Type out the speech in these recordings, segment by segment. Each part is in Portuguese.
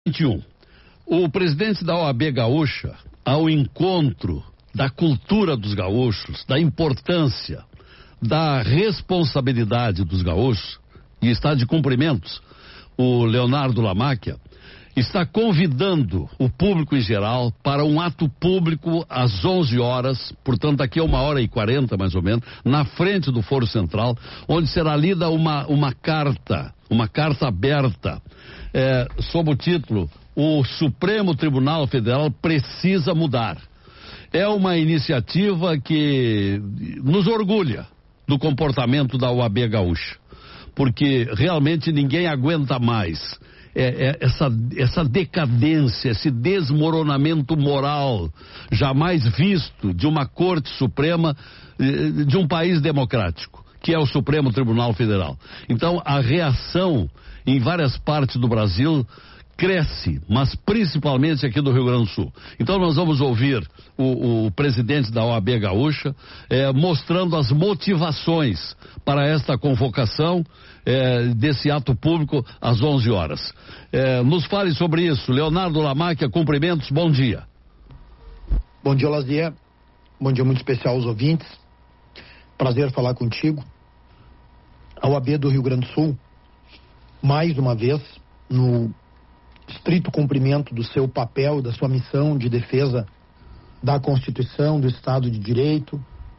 21. O presidente da OAB Gaúcha, ao encontro da cultura dos gaúchos, da importância, da responsabilidade dos gaúchos, e está de cumprimentos, o Leonardo Lamacchia, está convidando o público em geral para um ato público às 11 horas, portanto daqui a 1h40 mais ou menos, na frente do Foro Central, onde será lida uma carta aberta, sob o título "O Supremo Tribunal Federal precisa mudar". É uma iniciativa que nos orgulha do comportamento da OAB Gaúcha, porque realmente ninguém aguenta mais essa decadência, esse desmoronamento moral jamais visto de uma Corte Suprema de um país democrático, que é o Supremo Tribunal Federal. Então a reação em várias partes do Brasil cresce, mas principalmente aqui do Rio Grande do Sul. Então nós vamos ouvir o presidente da OAB Gaúcha mostrando as motivações para esta convocação desse ato público às 11 horas. Nos fale sobre isso. Leonardo Lamacchia, cumprimentos, bom dia. Bom dia, Lazier. Bom dia muito especial aos ouvintes. Prazer falar contigo. A OAB do Rio Grande do Sul, mais uma vez, no estrito cumprimento do seu papel, da sua missão de defesa da Constituição, do Estado de Direito,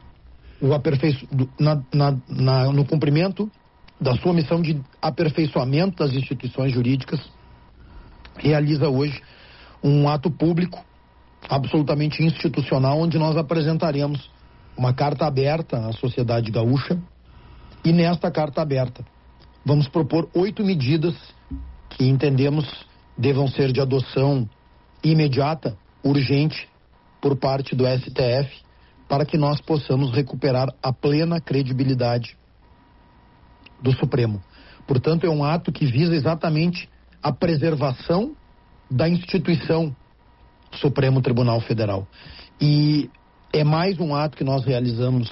no cumprimento da sua missão de aperfeiçoamento das instituições jurídicas, realiza hoje um ato público absolutamente institucional, onde nós apresentaremos uma carta aberta à sociedade gaúcha, e nesta carta aberta vamos propor 8 medidas que entendemos devam ser de adoção imediata, urgente, por parte do STF, para que nós possamos recuperar a plena credibilidade do Supremo. Portanto, é um ato que visa exatamente a preservação da instituição Supremo Tribunal Federal. E é mais um ato que nós realizamos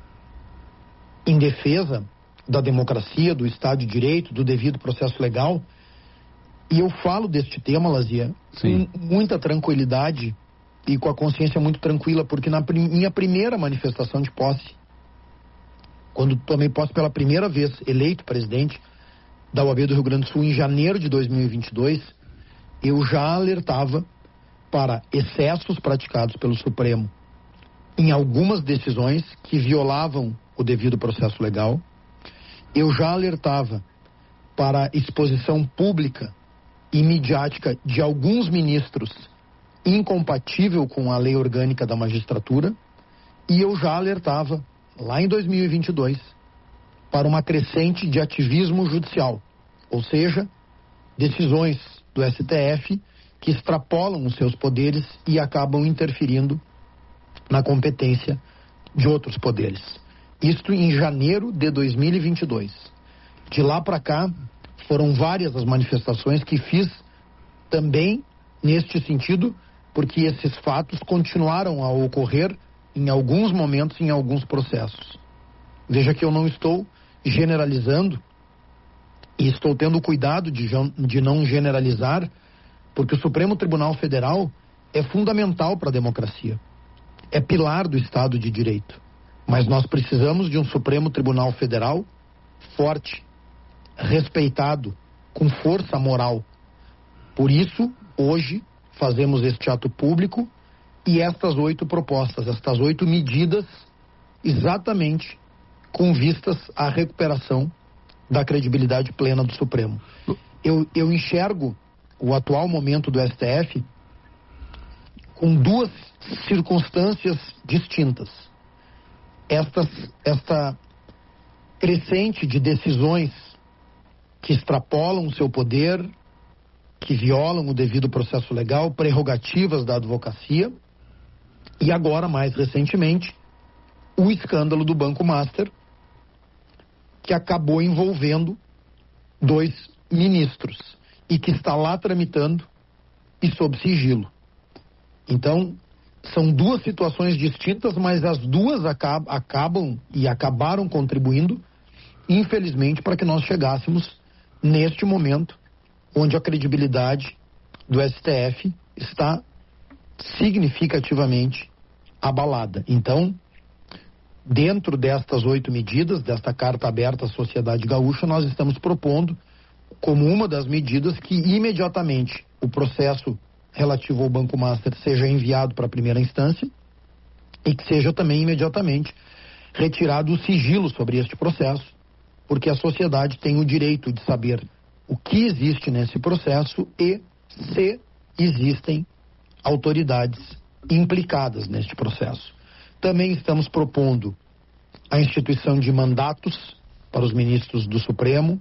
em defesa da democracia, do Estado de Direito, do devido processo legal. E eu falo deste tema, Lazier, com muita tranquilidade e com a consciência muito tranquila, porque na minha primeira manifestação de posse, quando tomei posse pela primeira vez eleito presidente da OAB do Rio Grande do Sul em janeiro de 2022, eu já alertava para excessos praticados pelo Supremo em algumas decisões que violavam o devido processo legal. Eu já alertava para a exposição pública e midiática de alguns ministros incompatível com a lei orgânica da magistratura, e eu já alertava lá em 2022 para uma crescente de ativismo judicial, ou seja, decisões do STF que extrapolam os seus poderes e acabam interferindo na competência de outros poderes. Isto em janeiro de 2022. De lá para cá, foram várias as manifestações que fiz também neste sentido, porque esses fatos continuaram a ocorrer em alguns momentos, em alguns processos. Veja que eu não estou generalizando e estou tendo cuidado de não generalizar, porque o Supremo Tribunal Federal é fundamental para a democracia. É pilar do Estado de Direito. Mas nós precisamos de um Supremo Tribunal Federal forte, respeitado, com força moral. Por isso, hoje, fazemos este ato público e estas 8 propostas, estas 8 medidas, exatamente com vistas à recuperação da credibilidade plena do Supremo. Eu enxergo o atual momento do STF com 2 circunstâncias distintas. Esta crescente de decisões que extrapolam o seu poder, que violam o devido processo legal, prerrogativas da advocacia, e agora, mais recentemente, o escândalo do Banco Master, que acabou envolvendo 2 ministros e que está lá tramitando e sob sigilo. Então, são 2 situações distintas, mas as 2 acabam e acabaram contribuindo, infelizmente, para que nós chegássemos neste momento onde a credibilidade do STF está significativamente abalada. Então, dentro destas 8 medidas, desta carta aberta à sociedade gaúcha, nós estamos propondo como uma das medidas que imediatamente o processo relativo ao Banco Master seja enviado para a primeira instância e que seja também imediatamente retirado o sigilo sobre este processo, porque a sociedade tem o direito de saber o que existe nesse processo e se existem autoridades implicadas neste processo. Também estamos propondo a instituição de mandatos para os ministros do Supremo,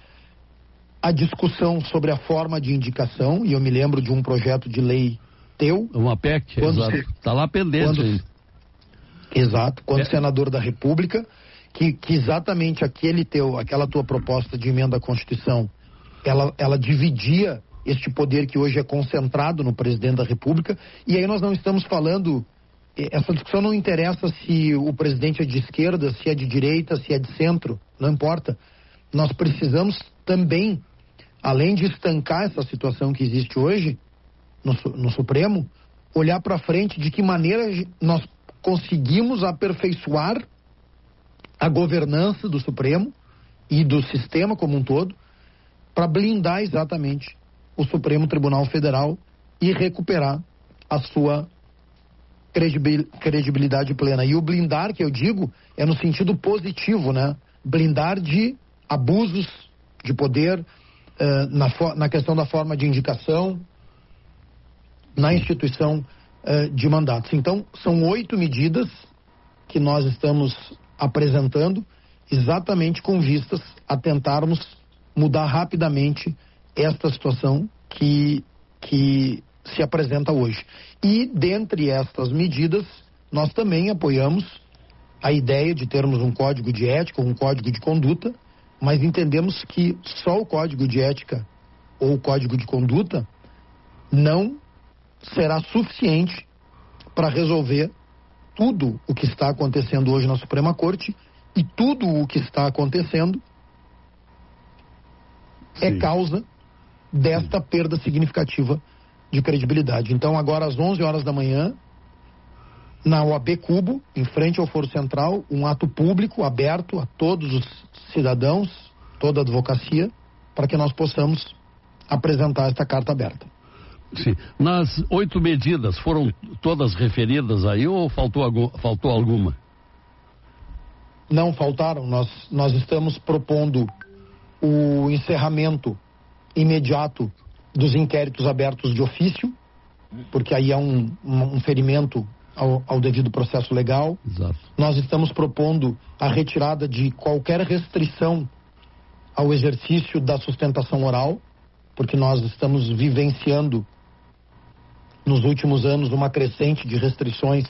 a discussão sobre a forma de indicação, e eu me lembro de um projeto de lei teu. Uma PEC, exato. Está lá pendente. Exato, quando senador da República, que exatamente aquela tua proposta de emenda à Constituição, ela dividia este poder que hoje é concentrado no presidente da República, e aí nós não estamos falando, essa discussão não interessa se o presidente é de esquerda, se é de direita, se é de centro, não importa. Nós precisamos também, além de estancar essa situação que existe hoje no Supremo, olhar para frente de que maneira nós conseguimos aperfeiçoar a governança do Supremo e do sistema como um todo, para blindar exatamente o Supremo Tribunal Federal e recuperar a sua credibilidade plena. E o blindar, que eu digo, é no sentido positivo, né? Blindar de abusos de poder, na questão da forma de indicação, na instituição de mandatos. Então, são 8 medidas que nós estamos apresentando, exatamente com vistas a tentarmos mudar rapidamente esta situação que se apresenta hoje. E, dentre estas medidas, nós também apoiamos a ideia de termos um código de ética, um código de conduta, mas entendemos que só o código de ética ou o código de conduta não será suficiente para resolver tudo o que está acontecendo hoje na Suprema Corte, e tudo o que está acontecendo é causa desta perda significativa de credibilidade. Então, agora às 11 horas da manhã, na OAB Cubo, em frente ao Foro Central, um ato público aberto a todos os cidadãos, toda a advocacia, para que nós possamos apresentar esta carta aberta. Sim. Nas 8 medidas, foram todas referidas aí ou faltou alguma? Não faltaram. Nós estamos propondo o encerramento imediato dos inquéritos abertos de ofício, porque aí é um ferimento ao devido processo legal. Exato. Nós estamos propondo a retirada de qualquer restrição ao exercício da sustentação oral, porque nós estamos vivenciando nos últimos anos uma crescente de restrições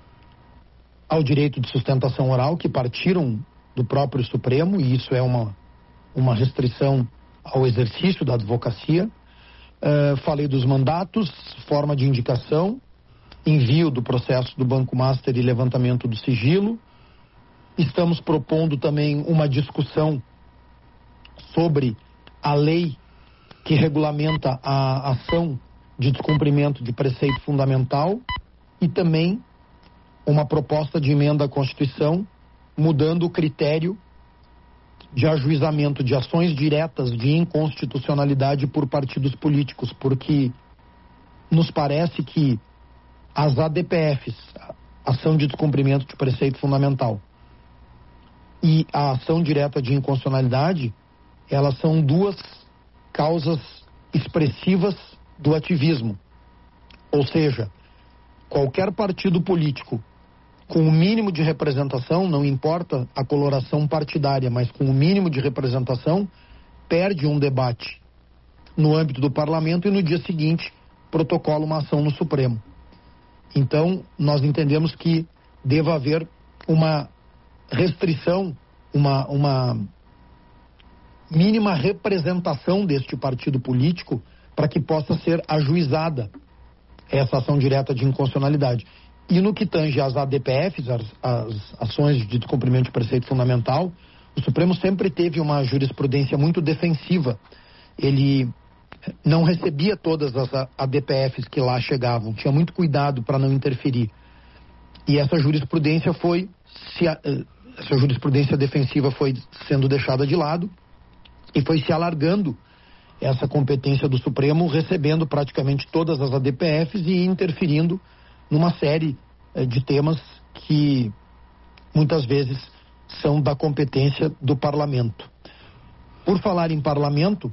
ao direito de sustentação oral que partiram do próprio Supremo, e isso é uma restrição ao exercício da advocacia. Falei dos mandatos, forma de indicação, envio do processo do Banco Master e levantamento do sigilo. Estamos propondo também uma discussão sobre a lei que regulamenta a ação de descumprimento de preceito fundamental, e também uma proposta de emenda à Constituição mudando o critério de ajuizamento de ações diretas de inconstitucionalidade por partidos políticos, porque nos parece que as ADPFs, ação de descumprimento de preceito fundamental, e a ação direta de inconstitucionalidade, elas são 2 causas expressivas do ativismo. Ou seja, qualquer partido político com o mínimo de representação, não importa a coloração partidária, mas com o mínimo de representação, perde um debate no âmbito do parlamento e no dia seguinte protocola uma ação no Supremo. Então, nós entendemos que deva haver uma restrição, uma mínima representação deste partido político para que possa ser ajuizada essa ação direta de inconstitucionalidade. E no que tange às ADPFs, as ações de descumprimento de preceito fundamental, o Supremo sempre teve uma jurisprudência muito defensiva. Ele não recebia todas as ADPFs que lá chegavam, tinha muito cuidado para não interferir. E essa jurisprudência essa jurisprudência defensiva foi sendo deixada de lado e foi se alargando essa competência do Supremo, recebendo praticamente todas as ADPFs e interferindo numa série de temas que muitas vezes são da competência do Parlamento. Por falar em Parlamento,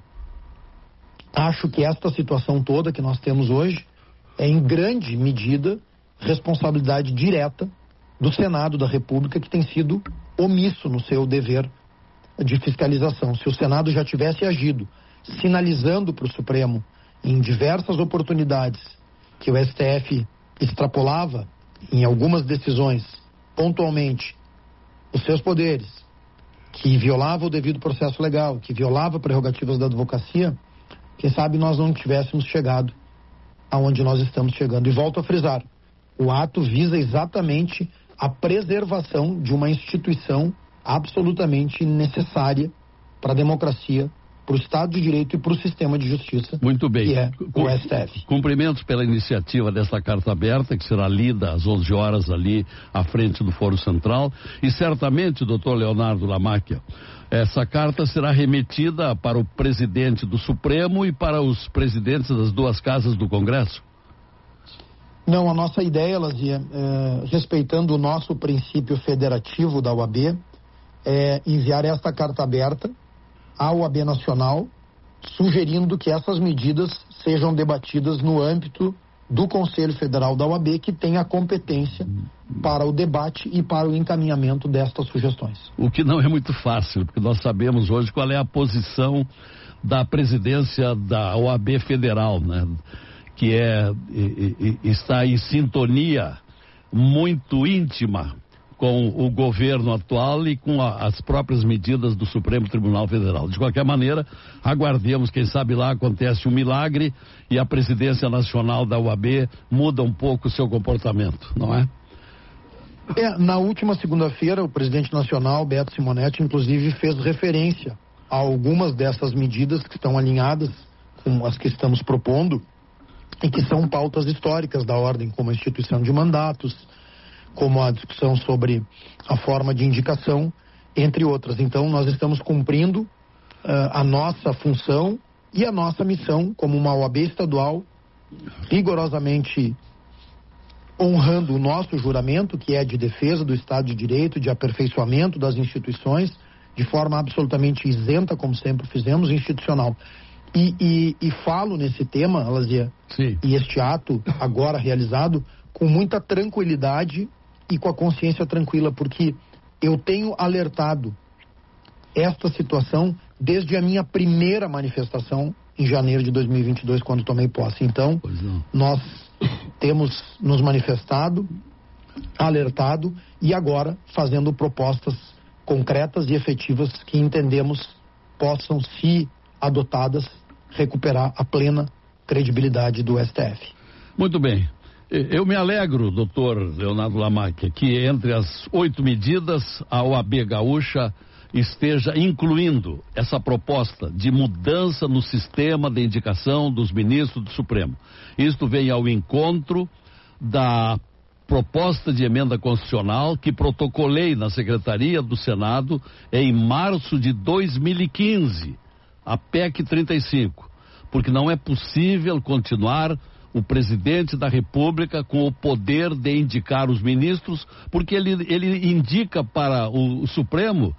acho que esta situação toda que nós temos hoje é em grande medida responsabilidade direta do Senado da República, que tem sido omisso no seu dever de fiscalização. Se o Senado já tivesse agido, sinalizando para o Supremo em diversas oportunidades que o STF extrapolava em algumas decisões pontualmente os seus poderes, que violava o devido processo legal, que violava prerrogativas da advocacia, quem sabe nós não tivéssemos chegado aonde nós estamos chegando. E volto a frisar, o ato visa exatamente a preservação de uma instituição absolutamente necessária para a democracia, para o Estado de Direito e para o sistema de justiça. Muito bem. Que é o STF. Cumprimentos pela iniciativa dessa carta aberta, que será lida às 11 horas ali à frente do Foro Central. E certamente, doutor Leonardo Lamacchia, essa carta será remetida para o presidente do Supremo e para os presidentes das duas casas do Congresso? Não, a nossa ideia, Lazia, respeitando o nosso princípio federativo da OAB, é enviar esta carta aberta à OAB Nacional, sugerindo que essas medidas sejam debatidas no âmbito do Conselho Federal da OAB, que tem a competência para o debate e para o encaminhamento destas sugestões. O que não é muito fácil, porque nós sabemos hoje qual é a posição da presidência da OAB Federal, né? Que está em sintonia muito íntima com o governo atual e com as próprias medidas do Supremo Tribunal Federal. De qualquer maneira, aguardemos, quem sabe lá acontece um milagre e a presidência nacional da UAB muda um pouco o seu comportamento, não é? Na última segunda-feira, o presidente nacional, Beto Simonetti, inclusive fez referência a algumas dessas medidas que estão alinhadas com as que estamos propondo e que são pautas históricas da ordem, como a instituição de mandatos, como a discussão sobre a forma de indicação, entre outras. Então, nós estamos cumprindo a nossa função e a nossa missão como uma OAB estadual, rigorosamente honrando o nosso juramento, que é de defesa do Estado de Direito, de aperfeiçoamento das instituições, de forma absolutamente isenta, como sempre fizemos, institucional. E falo nesse tema, Lazia, e este ato agora realizado, com muita tranquilidade e com a consciência tranquila, porque eu tenho alertado esta situação desde a minha primeira manifestação em janeiro de 2022, quando tomei posse. Então, nós temos nos manifestado, alertado e agora fazendo propostas concretas e efetivas que entendemos possam, se adotadas, recuperar a plena credibilidade do STF. Muito bem. Eu me alegro, doutor Leonardo Lamacchia, que entre as 8 medidas a OAB Gaúcha esteja incluindo essa proposta de mudança no sistema de indicação dos ministros do Supremo. Isto vem ao encontro da proposta de emenda constitucional que protocolei na Secretaria do Senado em março de 2015, a PEC 35, porque não é possível continuar o presidente da República com o poder de indicar os ministros, porque ele indica para o Supremo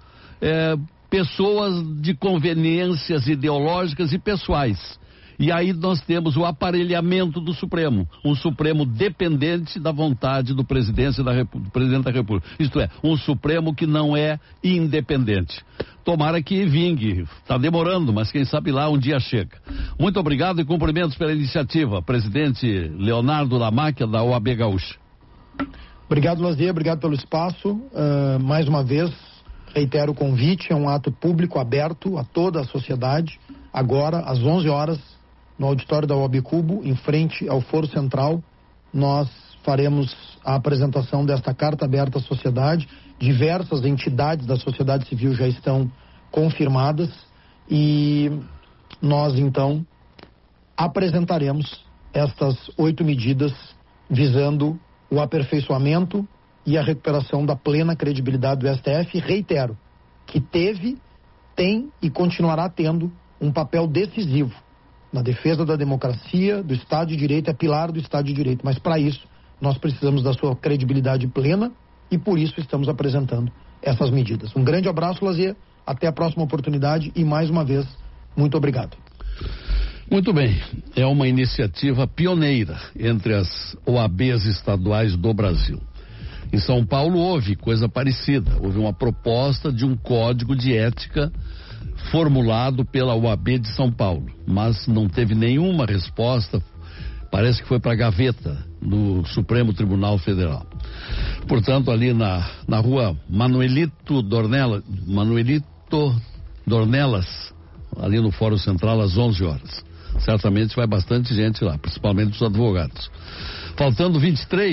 pessoas de conveniências ideológicas e pessoais. E aí nós temos o aparelhamento do Supremo, um Supremo dependente da vontade do presidente da República. Isto é, um Supremo que não é independente. Tomara que vingue, está demorando, mas quem sabe lá um dia chega. Muito obrigado e cumprimentos pela iniciativa, presidente Leonardo Lamacchia, da OAB Gaúcha. Obrigado, Lazier, obrigado pelo espaço. Mais uma vez, reitero o convite, é um ato público aberto a toda a sociedade, agora às 11 horas, no auditório da OAB Cubo, em frente ao Foro Central. Nós faremos a apresentação desta carta aberta à sociedade. Diversas entidades da sociedade civil já estão confirmadas e nós, então, apresentaremos estas 8 medidas visando o aperfeiçoamento e a recuperação da plena credibilidade do STF. Reitero que teve, tem e continuará tendo um papel decisivo na defesa da democracia, do Estado de Direito, é pilar do Estado de Direito. Mas para isso, nós precisamos da sua credibilidade plena e por isso estamos apresentando essas medidas. Um grande abraço, Lazier, até a próxima oportunidade e mais uma vez, muito obrigado. Muito bem, é uma iniciativa pioneira entre as OABs estaduais do Brasil. Em São Paulo houve coisa parecida, houve uma proposta de um código de ética formulado pela OAB de São Paulo, mas não teve nenhuma resposta, parece que foi para a gaveta do Supremo Tribunal Federal. Portanto, ali na rua Manuelito Dornelas, ali no Fórum Central, às 11 horas. Certamente vai bastante gente lá, principalmente os advogados. Faltando 23